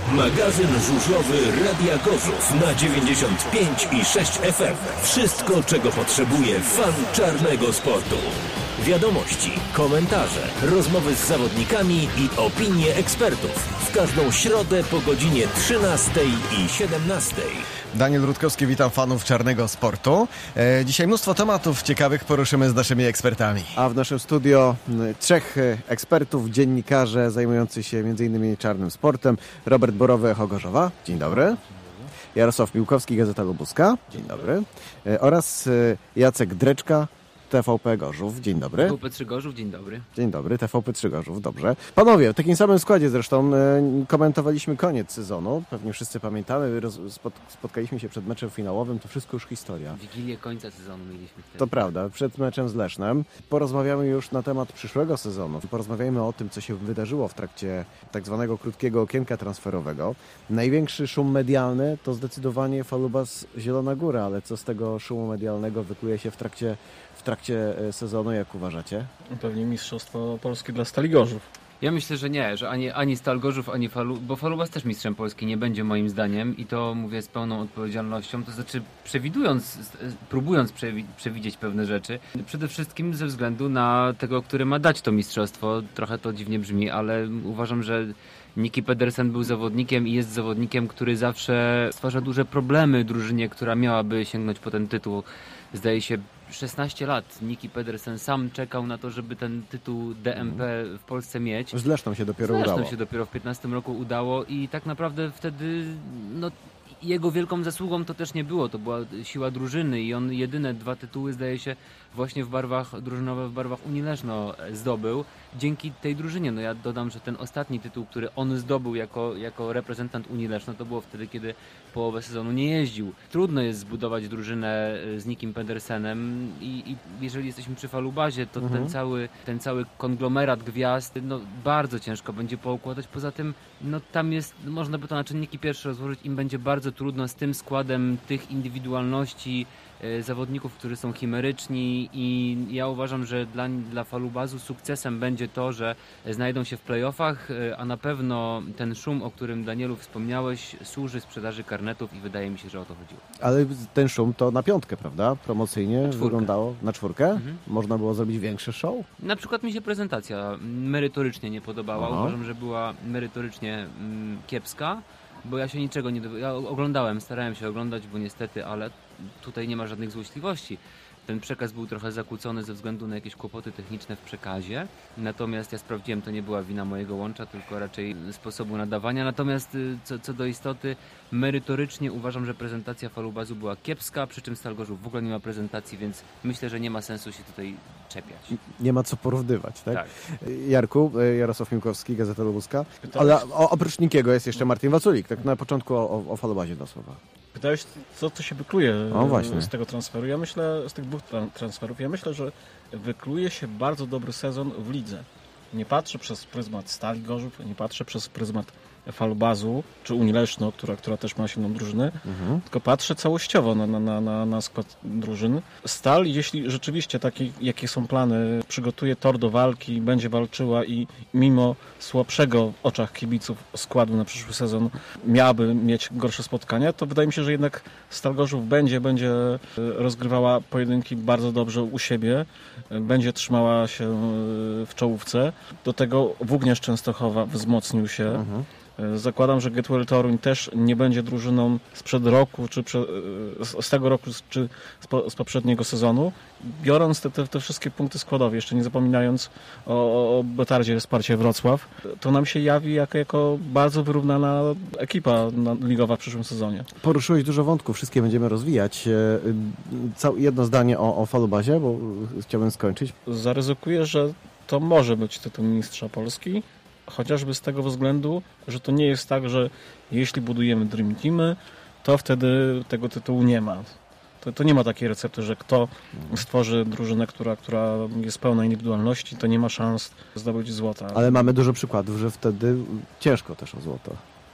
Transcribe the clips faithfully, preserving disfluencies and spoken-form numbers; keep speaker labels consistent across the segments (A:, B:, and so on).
A: Magazyn żużlowy Radia Gorzów na dziewięćdziesiąt pięć i sześć F M. Wszystko, czego potrzebuje fan czarnego sportu. Wiadomości, komentarze, rozmowy z zawodnikami i opinie ekspertów. W każdą środę po godzinie trzynastej i siedemnastej.
B: Daniel Rutkowski, witam fanów czarnego sportu. E, dzisiaj mnóstwo tematów ciekawych poruszymy z naszymi ekspertami.
C: A w naszym studio trzech ekspertów, dziennikarze zajmujący się między innymi czarnym sportem. Robert Borowy, Echo Gorzowa. Dzień dobry. Jarosław Miłkowski, Gazeta Lubuska. Dzień dobry. E, oraz Jacek Dreczka, T V P Gorzów. Dzień dobry.
D: T V P trzy Gorzów, dzień dobry.
C: Dzień dobry, T V P trzy Gorzów, dobrze. Panowie, w takim samym składzie zresztą e, komentowaliśmy koniec sezonu. Pewnie wszyscy pamiętamy, roz, spot, spotkaliśmy się przed meczem finałowym, to wszystko już historia.
D: Wigilię końca sezonu mieliśmy wtedy.
C: To prawda, przed meczem z Lesznem. Porozmawiamy już na temat przyszłego sezonu. Porozmawiamy o tym, co się wydarzyło w trakcie tak zwanego krótkiego okienka transferowego. Największy szum medialny to zdecydowanie Falubas Zielona Góra, ale co z tego szumu medialnego wykluje się w trakcie w trakcie sezonu, jak uważacie?
E: Pewnie mistrzostwo Polski dla Stali Gorzów.
D: Ja myślę, że nie, że ani, ani Stal Gorzów, ani Falu, bo Falubas też mistrzem Polski nie będzie moim zdaniem i to mówię z pełną odpowiedzialnością, to znaczy przewidując, próbując przewi- przewidzieć pewne rzeczy, przede wszystkim ze względu na tego, który ma dać to mistrzostwo. Trochę to dziwnie brzmi, ale uważam, że Niki Pedersen był zawodnikiem i jest zawodnikiem, który zawsze stwarza duże problemy drużynie, która miałaby sięgnąć po ten tytuł. Zdaje się, szesnaście lat Niki Pedersen sam czekał na to, żeby ten tytuł D M P w Polsce mieć.
C: Z Leszną się dopiero
D: Z
C: udało.
D: Leszną się dopiero w piętnastym roku udało i tak naprawdę wtedy no, jego wielką zasługą to też nie było. To była siła drużyny i on jedyne dwa tytuły, zdaje się, właśnie w barwach drużynowe, w barwach Unii Leszno zdobył. Dzięki tej drużynie, no ja dodam, że ten ostatni tytuł, który on zdobył jako, jako reprezentant Unii Leszno, to było wtedy, kiedy połowę sezonu nie jeździł. Trudno jest zbudować drużynę z Nikim Pedersenem i, i jeżeli jesteśmy przy Falubazie, to mhm. ten, cały, ten cały konglomerat gwiazd, no bardzo ciężko będzie poukładać. Poza tym, no tam jest, można by to na czynniki pierwsze rozłożyć, im będzie bardzo trudno z tym składem tych indywidualności zawodników, którzy są chimeryczni i ja uważam, że dla, dla Falubazu sukcesem będzie to, że znajdą się w playoffach, a na pewno ten szum, o którym Danielu wspomniałeś, służy sprzedaży karnetów i wydaje mi się, że o to chodziło.
C: Ale ten szum to na piątkę, prawda? Promocyjnie
D: na
C: wyglądało na czwórkę?
D: Mhm.
C: Można było zrobić większy show?
D: Na przykład mi się prezentacja merytorycznie nie podobała.
C: Aha.
D: Uważam, że była merytorycznie mm, kiepska, bo ja się niczego nie... Do... Ja oglądałem, starałem się oglądać, bo niestety, ale tutaj nie ma żadnych złośliwości. Ten przekaz był trochę zakłócony ze względu na jakieś kłopoty techniczne w przekazie. Natomiast ja sprawdziłem, to nie była wina mojego łącza, tylko raczej sposobu nadawania. Natomiast co, co do istoty, merytorycznie uważam, że prezentacja Falubazu była kiepska, przy czym Stal Gorzów w ogóle nie ma prezentacji, więc myślę, że nie ma sensu się tutaj czepiać.
C: Nie ma co porównywać, tak?
D: Tak.
C: Jarku, Jarosław Miłkowski, Gazeta Lubuska. Ale o, oprócz Nikiego jest jeszcze Martin Waculik. Tak na początku o, o, o Falubazie dwa słowa.
E: Pytałeś, co to się wykluje
C: o, właśnie.
E: z tego transferu. Ja myślę, z tych dwóch transferów, ja myślę, że wykluje się bardzo dobry sezon w lidze. Nie patrzę przez pryzmat Stali Gorzów, nie patrzę przez pryzmat Falubazu, czy Unii Leszno, która, która też ma silną drużynę, mhm. tylko patrzę całościowo na, na, na, na skład drużyn. Stal, jeśli rzeczywiście takie, jakie są plany, przygotuje tor do walki, będzie walczyła i mimo słabszego w oczach kibiców składu na przyszły sezon miałaby mieć gorsze spotkania, to wydaje mi się, że jednak Stal Gorzów będzie, będzie rozgrywała pojedynki bardzo dobrze u siebie, będzie trzymała się w czołówce. Do tego Włókniarz Częstochowa wzmocnił się. Mhm. Zakładam, że Getwell Toruń też nie będzie drużyną sprzed roku, czy prze, z tego roku, czy z, po, z poprzedniego sezonu. Biorąc te, te, te wszystkie punkty składowe, jeszcze nie zapominając o, o Betardzie Sparcie Wrocław, to nam się jawi jako, jako bardzo wyrównana ekipa ligowa w przyszłym sezonie.
C: Poruszyłeś dużo wątków, wszystkie będziemy rozwijać. Jedno zdanie o, o Falubazie, bo chciałbym skończyć.
E: Zaryzykuję, że to może być tytuł mistrza Polski. Chociażby z tego względu, że to nie jest tak, że jeśli budujemy Dream Teamy, to wtedy tego tytułu nie ma. To, to nie ma takiej recepty, że kto stworzy drużynę, która, która jest pełna indywidualności, to nie ma szans zdobyć złota.
C: Ale mamy dużo przykładów, że wtedy ciężko też o złoto.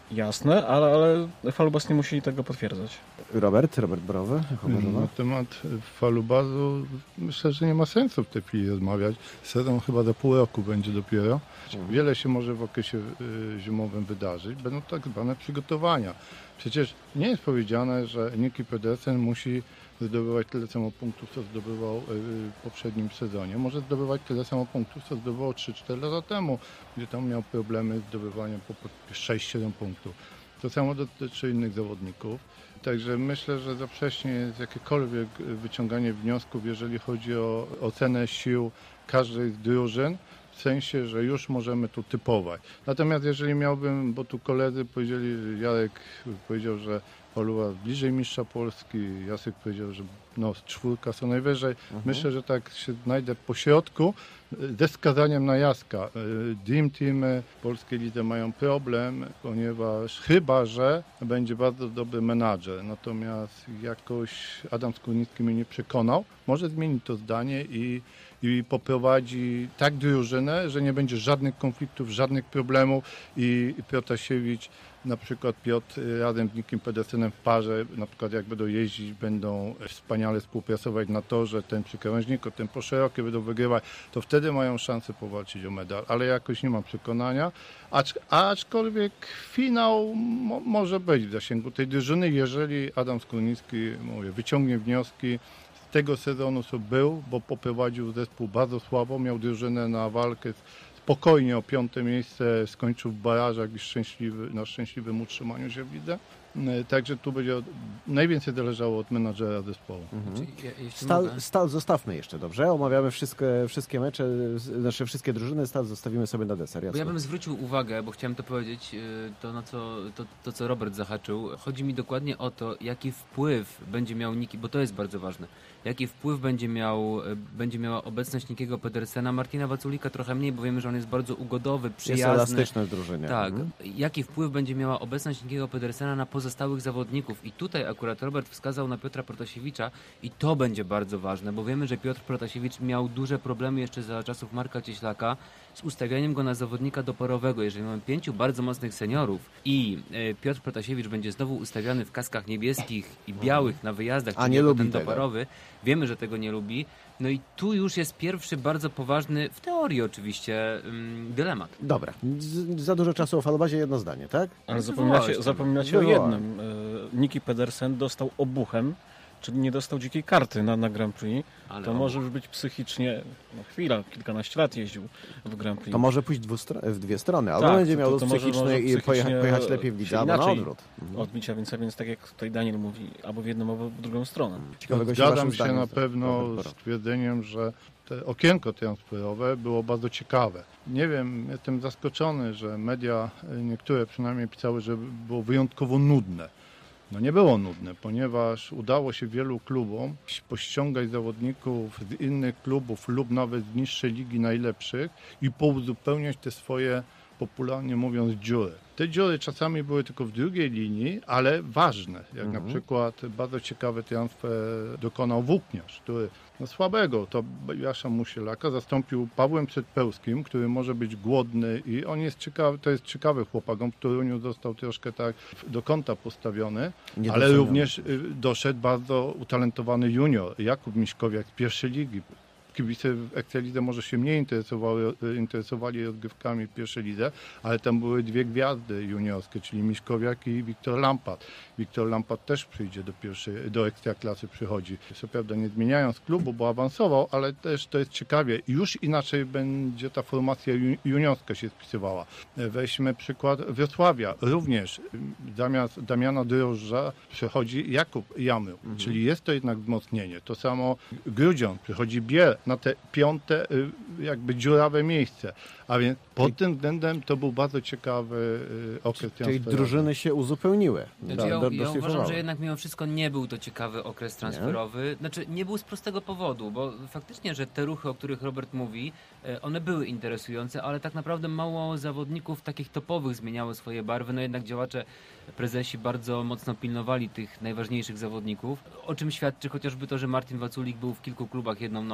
E: jasne, ale, ale Falubas nie musi tego potwierdzać.
C: Robert, Robert Borowy, Chomorzowa.
F: Na temat Falubazu myślę, że nie ma sensu w tej chwili rozmawiać. Sezon chyba za pół roku będzie dopiero. Wiele się może w okresie y, zimowym wydarzyć. Będą tak zwane przygotowania. Przecież nie jest powiedziane, że Niki Pedersen musi zdobywać tyle samo punktów, co zdobywał w poprzednim sezonie. Może zdobywać tyle samo punktów, co zdobywał trzy cztery lata temu, gdzie tam miał problemy z zdobywaniem po sześć siedem punktów. To samo dotyczy innych zawodników. Także myślę, że za wcześnie jest jakiekolwiek wyciąganie wniosków, jeżeli chodzi o ocenę sił każdej z drużyn, w sensie, że już możemy tu typować. Natomiast jeżeli miałbym, bo tu koledzy powiedzieli, Jarek powiedział, że Faluba bliżej mistrza Polski, Jacek powiedział, że no, czwórka co najwyżej. Mhm. Myślę, że tak się znajdę po środku ze wskazaniem na Jacka. Dream Teamy w polskiej lidze mają problem, ponieważ chyba, że będzie bardzo dobry menadżer. Natomiast jakoś Adam Skórnicki mnie nie przekonał. Może zmienić to zdanie i, i poprowadzi tak drużynę, że nie będzie żadnych konfliktów, żadnych problemów i Protasiewicz, na przykład Piotr razem z Nikim Pedersenem w parze, na przykład jak będą jeździć, będą wspaniale współpracować na torze, ten przy krawężniku, ten po szerokie, będą wygrywać, to wtedy mają szansę powalczyć o medal, ale jakoś nie mam przekonania, acz, aczkolwiek finał mo, może być w zasięgu tej drużyny, jeżeli Adam Skórnicki, mówię, wyciągnie wnioski z tego sezonu, co był, bo poprowadził zespół bardzo słabo, miał drużynę na walkę spokojnie o piąte miejsce, skończył w barażach i szczęśliwy, na szczęśliwym utrzymaniu się w lidze. Także tu będzie od, najwięcej zależało od menadżera zespołu.
C: Mhm. Stal, Stal zostawmy jeszcze, dobrze? Omawiamy wszystkie, wszystkie mecze, znaczy wszystkie drużyny, Stal zostawimy sobie na deser.
D: Bo ja bym zwrócił uwagę, bo chciałem to powiedzieć, to, na co, to, to co Robert zahaczył. Chodzi mi dokładnie o to, jaki wpływ będzie miał Niki, bo to jest bardzo ważne. Jaki wpływ będzie, miał, będzie miała obecność Nikiego Pedersena, Martina Waculika trochę mniej, bo wiemy, że on jest bardzo ugodowy, przyjazny.
C: Jest elastyczny w drużynie.
D: Tak.
C: Mhm.
D: Jaki wpływ będzie miała obecność Nikiego Pedersena na pozostałych zawodników? I tutaj akurat Robert wskazał na Piotra Protasiewicza i to będzie bardzo ważne, bo wiemy, że Piotr Protasiewicz miał duże problemy jeszcze za czasów Marka Cieślaka z ustawianiem go na zawodnika doporowego. Jeżeli mamy pięciu bardzo mocnych seniorów i y, Piotr Protasiewicz będzie znowu ustawiany w kaskach niebieskich i białych na wyjazdach,
C: a nie lubi ten
D: doporowy, wiemy, że tego nie lubi. No i tu już jest pierwszy bardzo poważny, w teorii oczywiście, ym, dylemat.
C: Dobra, Z, za dużo czasu o Falubazie, jedno zdanie, tak?
E: Ale zapominacie, zapominacie o jednym. Niki Pedersen dostał obuchem, czyli nie dostał dzikiej karty na, na Grand Prix. Ale to może już być psychicznie, no chwila, kilkanaście lat jeździł w Grand Prix.
C: To może pójść w dwie strony, albo
E: tak,
C: będzie miał
E: to, to
C: psychiczny
E: może, może
C: i pojechać, pojechać lepiej w lidze, albo na odwrót.
E: Mhm. Odbicia, więc, więc tak jak tutaj Daniel mówi, albo w jedną, albo w drugą stronę.
C: Ciekawego się
F: Zgadzam się na pewno z twierdzeniem, że to okienko transferowe było bardzo ciekawe. Nie wiem, jestem zaskoczony, że media, niektóre przynajmniej pisały, że było wyjątkowo nudne. No nie było nudne, ponieważ udało się wielu klubom pościągać zawodników z innych klubów lub nawet z niższej ligi najlepszych i pouzupełniać te swoje, popularnie mówiąc, dziury. Te dziury czasami były tylko w drugiej linii, ale ważne. Jak mhm. na przykład bardzo ciekawy transfer dokonał Włókniarz, który no słabego, to Jasza Musielaka zastąpił Pawłem Przedpełskim, który może być głodny i on jest ciekawy, to jest ciekawy chłopak, on w Toruniu został troszkę tak do kąta postawiony, ale również doszedł bardzo utalentowany junior, Jakub Miśkowiak z pierwszej ligi. Kibice w Ekstralidze może się mniej interesowały, interesowali rozgrywkami w pierwszej lidze, ale tam były dwie gwiazdy juniorskie, czyli Miśkowiak i Wiktor Lampard. Wiktor Lampard też przyjdzie do pierwszej, do Ekstraklasy przychodzi. Co prawda nie zmieniając klubu, bo awansował, ale też to jest ciekawie. Już inaczej będzie ta formacja juniorska się spisywała. Weźmy przykład Wrocławia. Również zamiast Damiana Drożdża przychodzi Jakub Jamył, mhm. czyli jest to jednak wzmocnienie. To samo Grudziądz, przychodzi Biel na te piąte jakby dziurawe miejsce. A więc pod tym względem to był bardzo ciekawy okres transferowy.
C: Czyli drużyny się uzupełniły.
D: Znaczy, ja, do, ja uważam, że jednak mimo wszystko nie był to ciekawy okres transferowy. Nie? Znaczy nie był z prostego powodu, bo faktycznie, że te ruchy, o których Robert mówi, one były interesujące, ale tak naprawdę mało zawodników takich topowych zmieniało swoje barwy. No jednak działacze, prezesi bardzo mocno pilnowali tych najważniejszych zawodników, o czym świadczy chociażby to, że Martin Waculik był w kilku klubach jedną nogą. Podobnie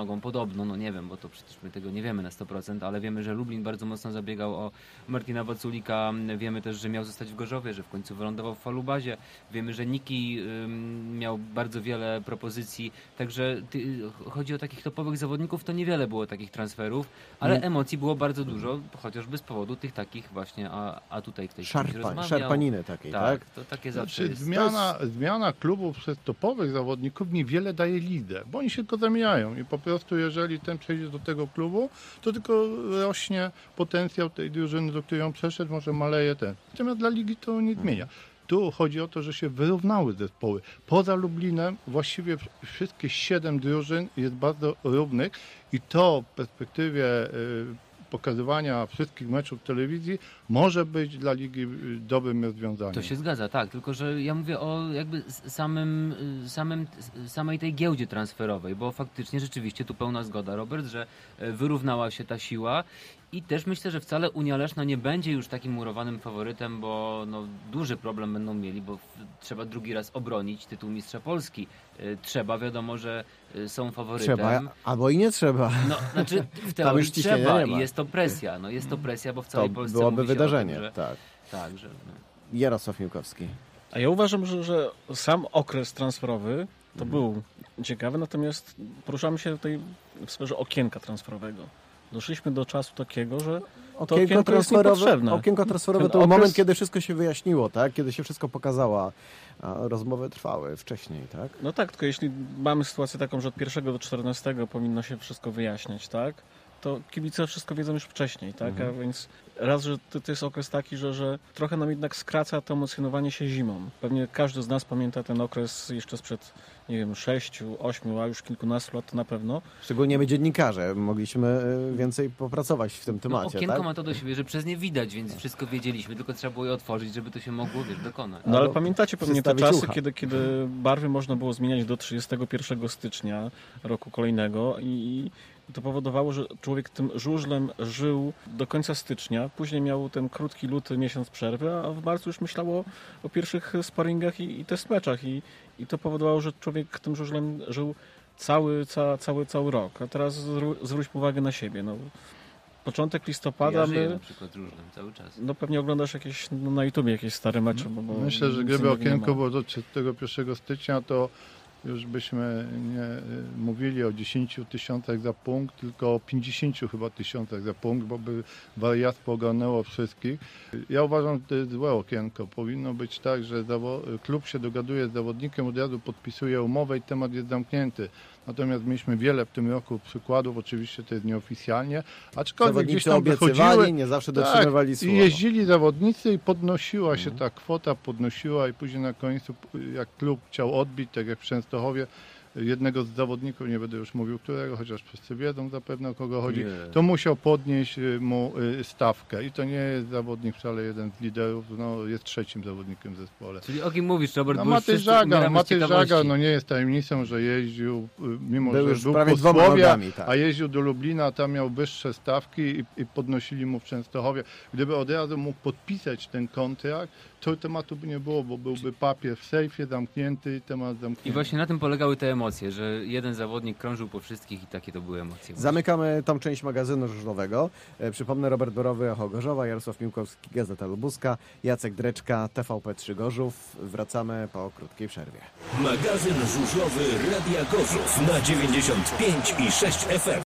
D: podobno, no nie wiem, bo to przecież my tego nie wiemy na sto procent, ale wiemy, że Lublin bardzo mocno zabiegał o Martina Waculika. Wiemy też, że miał zostać w Gorzowie, że w końcu wylądował w Falubazie. Wiemy, że Niki ym, miał bardzo wiele propozycji. Także ty, chodzi o takich topowych zawodników, to niewiele było takich transferów, ale mm. emocji było bardzo dużo, chociażby z powodu tych takich właśnie, a, a tutaj ktoś
C: Szarpa,
D: rozmawiał.
C: szarpaniny takiej, tak?
D: Tak, to takie
F: Znaczy,
D: zawsze jest.
F: zmiana, zmiana klubów przez topowych zawodników niewiele daje lidę, bo oni się tylko zamieniają i po prostu jeżeli ten przejdzie do tego klubu, to tylko rośnie potencjał tej drużyny, do której on przeszedł, może maleje ten. Natomiast dla ligi to nie zmienia. Tu chodzi o to, że się wyrównały zespoły. Poza Lublinem właściwie wszystkie siedem drużyn jest bardzo równych i to w perspektywie pokazywania wszystkich meczów w telewizji może być dla ligi dobrym rozwiązaniem.
D: To się zgadza, tak, tylko że ja mówię o jakby samym, samym, samej tej giełdzie transferowej, bo faktycznie rzeczywiście tu pełna zgoda, Robert, że wyrównała się ta siła i też myślę, że wcale Unia Leszno nie będzie już takim murowanym faworytem, bo no, duży problem będą mieli, bo trzeba drugi raz obronić tytuł Mistrza Polski. Trzeba, wiadomo, że są faworytem.
C: Trzeba, albo i nie trzeba.
D: No, znaczy w teorii trzeba i jest to presja. No, jest to presja, bo w całej
C: to
D: Polsce
C: byłoby
D: mówi się
C: wydarzenie,
D: o tym, że,
C: tak.
D: tak, że, no.
C: Jarosław Miłkowski.
E: A ja uważam, że, że sam okres transferowy to mhm. był ciekawy, natomiast poruszamy się tutaj w sferze okienka transferowego. Doszliśmy do czasu takiego, że to okienko, okienko jest niepotrzebne.
C: Okienko transferowe to był okres... moment, kiedy wszystko się wyjaśniło, tak? Kiedy się wszystko pokazało, a rozmowy trwały wcześniej, tak?
E: No tak, tylko jeśli mamy sytuację taką, że od pierwszego do czternastego powinno się wszystko wyjaśniać, tak? To kibice wszystko wiedzą już wcześniej, tak? Mhm. A więc raz, że to, to jest okres taki, że, że trochę nam jednak skraca to emocjonowanie się zimą. Pewnie każdy z nas pamięta ten okres jeszcze sprzed, nie wiem, sześciu, ośmiu, a już kilkunastu lat to na pewno.
C: Szczególnie my dziennikarze mogliśmy więcej popracować w tym temacie,
D: no, okienko
C: tak?
D: ma to do siebie, że przez nie widać, więc wszystko wiedzieliśmy, tylko trzeba było je otworzyć, żeby to się mogło, wiesz, dokonać.
E: No ale pamiętacie pewnie te czasy,
C: ucha.
E: kiedy, kiedy barwy można było zmieniać do trzydziestego pierwszego stycznia roku kolejnego i to powodowało, że człowiek tym żużlem żył do końca stycznia, później miał ten krótki luty miesiąc przerwy, a w marcu już myślał o, o pierwszych sparingach i, i test meczach i, i to powodowało, że człowiek tym żużlem żył cały, ca, cały, cały rok. A teraz zwró- zwróćmy uwagę na siebie. No, początek listopada...
D: Ja żyję
E: my,
D: na przykład żużlem cały czas.
E: No pewnie oglądasz jakieś no, na YouTubie jakieś stare mecze. Bo, bo
F: Myślę, że gdyby okienko było do trzydziestego pierwszego stycznia, to już byśmy nie mówili o dziesięciu tysiącach za punkt, tylko o pięćdziesięciu chyba tysiącach za punkt, bo by wariactwo ogarnęło wszystkich. Ja uważam, że to jest złe okienko. Powinno być tak, że klub się dogaduje z zawodnikiem, od razu podpisuje umowę i temat jest zamknięty. Natomiast mieliśmy wiele w tym roku przykładów, oczywiście to jest nieoficjalnie, aczkolwiek gdzieś tam wychodziły,
C: nie zawsze dotrzymywali
F: tak,
C: słowa.
F: I jeździli zawodnicy i podnosiła się ta kwota, podnosiła i później na końcu, jak klub chciał odbić, tak jak w Częstochowie, jednego z zawodników, nie będę już mówił którego, chociaż wszyscy wiedzą zapewne o kogo chodzi, nie. to musiał podnieść mu stawkę i to nie jest zawodnik wcale jeden z liderów, no jest trzecim zawodnikiem w zespole.
D: Czyli o kim mówisz, Robert?
F: No, Matej Żagar, Matej Żagar, no nie jest tajemnicą, że jeździł, mimo
C: był
F: że był
C: prawie
F: Posłowia,
C: tak.
F: a jeździł do Lublina, a tam miał wyższe stawki i, i podnosili mu w Częstochowie. Gdyby od razu mógł podpisać ten kontrakt, to tematu by nie było, bo byłby papier w sejfie zamknięty i temat zamknięty.
D: I właśnie na tym polegały te emocje, że jeden zawodnik krążył po wszystkich i takie to były emocje.
C: Zamykamy tą część magazynu żużlowego. E, przypomnę, Robert Borowy, Echo Gorzowa, Jarosław Miłkowski, Gazeta Lubuska, Jacek Dreczka, T V P trzy Gorzów. Wracamy po krótkiej przerwie.
A: Magazyn żużlowy Radia Gorzów na dziewięćdziesiąt pięć i sześć F M.